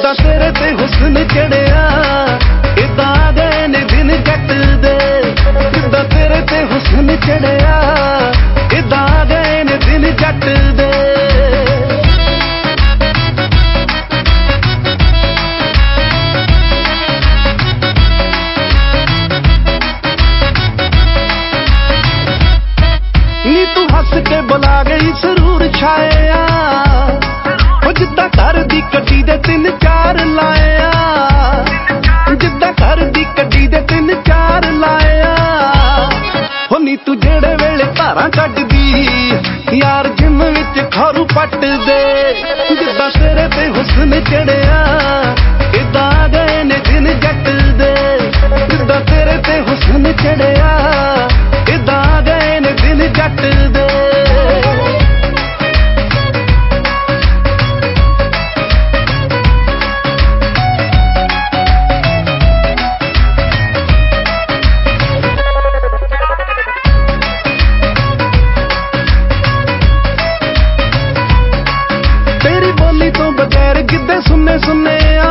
ਜਿੱਦਾਂ ਤੇਰੇ ਤੇ ਹੁਸਨ ਚੜਿਆ ਇਦਾਂ ਗਏ ਨੇ ਦਿਨ ਜੱਟ ਦੇ। ਜਿੱਦਾਂ ਤੇਰੇ ਤੇ ਹੁਸਨ ਚੜਿਆ ਇਦਾਂ ਗਏ ਨੇ ਦਿਨ ਜੱਟ ਦੇ। ਨੀ ਤੂੰ ਹੱਸ ਕੇ ਬੁਲਾ ਗਈ ਸਰੂਰ ਛਾਇਆ ਉਹ ਜਿੱਦਾਂ ਘਰ ਦੀ ਕੱਢੀ ਦੇ 3-4 ਲਾਇਆ। ਜਿੱਦਾਂ ਘਰ ਦੀ ਕੱਢੀ ਦੇ 3-4 ਲਾਇਆ ਹੋ ਨੀ ਤੂੰ ਜਿਹੜੇ ਵੇਲੇ ਧਾਰਾਂ ਕੱਢਦੀ ਯਾਰ ਜਿੰਮ ਵਿੱਚ ਖਰੂ ਪੱਟ ਦੇ। ਜਿੱਦਾਂ ਤੇਰੇ ਤੇ ਹੁਸਨ ਚੜਿਆ ਇਦਾਂ ਗਏ ਨੇ ਦਿਨ ਜੱਟ ਦੇ। ਜਿੱਦਾਂ ਤੇਰੇ ਤੇ ਹੁਸਨ ਚੜਿਆ ਇਦਾਂ ਗਏ ਨੇ ਦਿਨ ਜੱਟ ਦੇ। ਤੇਰੀ ਬੋਲੀ ਤੋਂ ਬਗੈਰ ਗਿੱਧੇ ਸੁਣਨੇ ਸੁਣਨੇ ਆ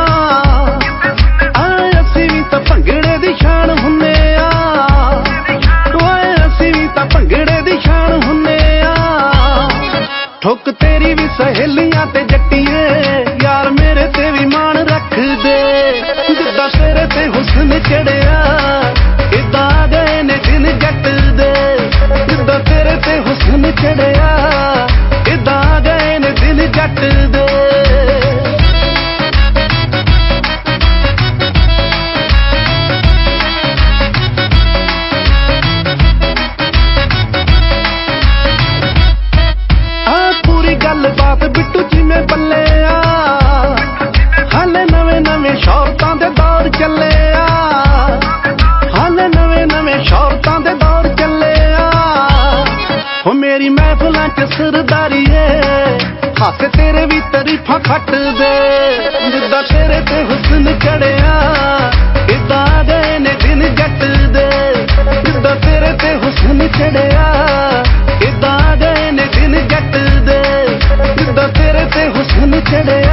ਅਸੀਂ ਵੀ ਤਾਂ ਭੰਗੜੇ ਦੀ ਸ਼ਾਨ ਹੁੰਨੇ ਆ। ਓਏ ਅਸੀਂ ਵੀ ਤਾਂ ਭੰਗੜੇ ਦੀ ਸ਼ਾਨ ਹੁੰਨੇ ਆ। ਠੁੱਕ ਤੇਰੀ ਵੀ ਸਹੇਲੀਆਂ ਤੇ ਜੱਟੀਏ ਯਾਰ ਮੇਰੇ ਤੇ ਵੀ ਮਾਣ ਰੱਖਦੇ। ਜਿੱਦਾਂ ਤੇਰੇ ਤੇ ਹੁਸਨ ਚੜਿਆ ਇਦਾਂ ਗਏ ਨੇ ਦਿਨ ਜੱਟ ਦੇ। ਜਿੱਦਾਂ ਤੇਰੇ ਤੇ ਹੁਸਨ ਚੜਿਆ ਇਦਾਂ ਗਏ ਨੇ ਦਿਨ ਜੱਟ ਦੇ। ਗੱਲਬਾਤ ਬਿੱਟੂ ਜਿਵੇਂ ਬੱਲੇ ਆ ਹਾਲੇ ਨਵੇਂ ਨਵੇਂ ਸ਼ੌਹਰਤਾਂ ਦੇ ਦੌਰ ਚੱਲੇ ਆ। ਹਾਲੇ ਨਵੇਂ ਨਵੇਂ ਸ਼ੌਹਰਤਾਂ ਦੇ ਦੌਰ ਚੱਲੇ ਆ। ਹੋ ਮੇਰੀ ਮਹਿਫਲਾਂ ਚ ਸਰਦਾਰੀ ਏ ਹੱਥ ਤੇਰੇ ਵੀ ਤਾਰੀਫਾਂ ਖੱਟਦੇ। ਜਿੱਦਾਂ ਤੇਰੇ ਤੇ ਹੁਸਨ ਚੜਿਆ ਇਦਾਂ ਗਏ ਨੇ ਦਿਨ ਜੱਟ ਦੇ। ਜਿੱਦਾਂ ਤੇਰੇ ਤੇ ਹੁਸਨ ਚੜਿਆ ਇਦਾਂ ਗਏ ਨੇ ਦਿਨ ਜੱਟ ਦੇ। ਜਿੱਦਾਂ ਤੇਰੇ ਤੇ ਹੁਸਨ ਚੜਿਆ